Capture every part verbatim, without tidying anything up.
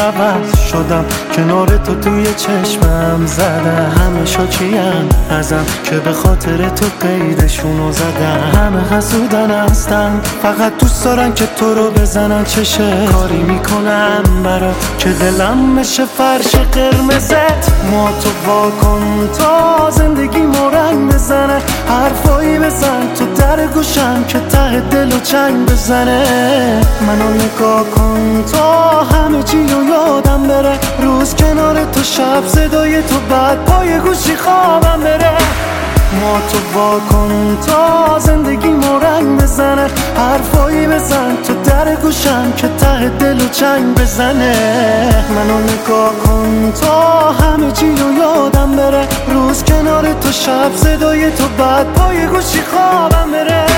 عوض شدم، کنار تو توی چشمم زدم. همه شاکیان ازم که به خاطر تو قیدشونو زدم. همه حسودن هستن، فقط دوست دارن که تو رو بزنن. چشه کاری میکنم برات که دلم بشه فرش قرمزت. ما تو واکن تا زندگی ما رنگ بزنه. حرفایی بزن تو در گوشم که ته دل و چنگ بزنه. منو نگاه کن تا همه چی رو یادم بره. روز کنار تو، شب صدای تو، بعد پای گوشی خوابم بره. ما تو واکن تا زندگی ما رنگ بزنه. حرفایی بزن تو در گوشم که ته دل و چنگ بزنه. منو نگاه کن تا همه چی رو یادم بره. روز کنار تو، شب صدای تو، بعد پای گوشی خوابم بره.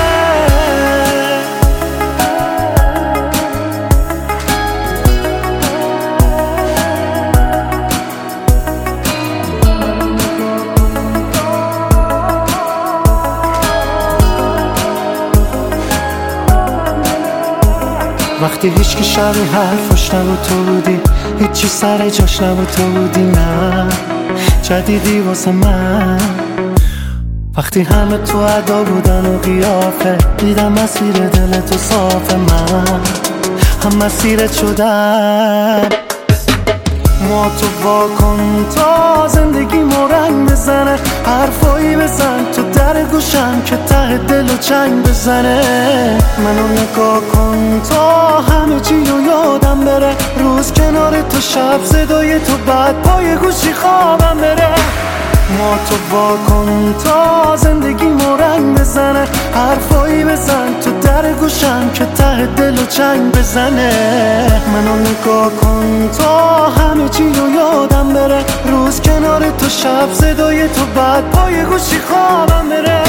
وقتی هیچکی شبیه حرفاش نبود تو بودی، هیچی سر جاش نبود تو بودی. نه جدیدی واسه من. وقتی همه تو ادا بودن و قیافه، دیدم مسیر دل تو صافه. من هم مسیرت شدم. ما تو واکن تا زندگی ما رنگ بزنه. حرفایی بزن تو در گوشم که ته دل و چنگ بزنه. منو نگاه کن تا همه چی رو یادم بره. روز کنار تو، شب صدای تو، بعد پای گوشی خوابم بره. ما تو واکن تا زندگی ما رنگ بزنه. حرفایی بزن تو در گوشم که ته دل و چنگ بزنه. منو نگاه کن تا همه چی رو یادم بره. روز کنار تو، شب صدای تو، بعد پای گوشی خوابم بره.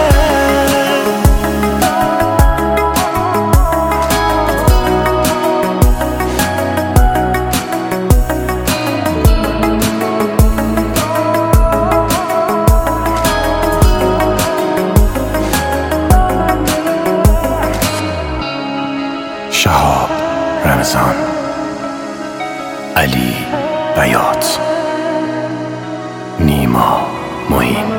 شهاب رمضان، علی بیات، نیما معین.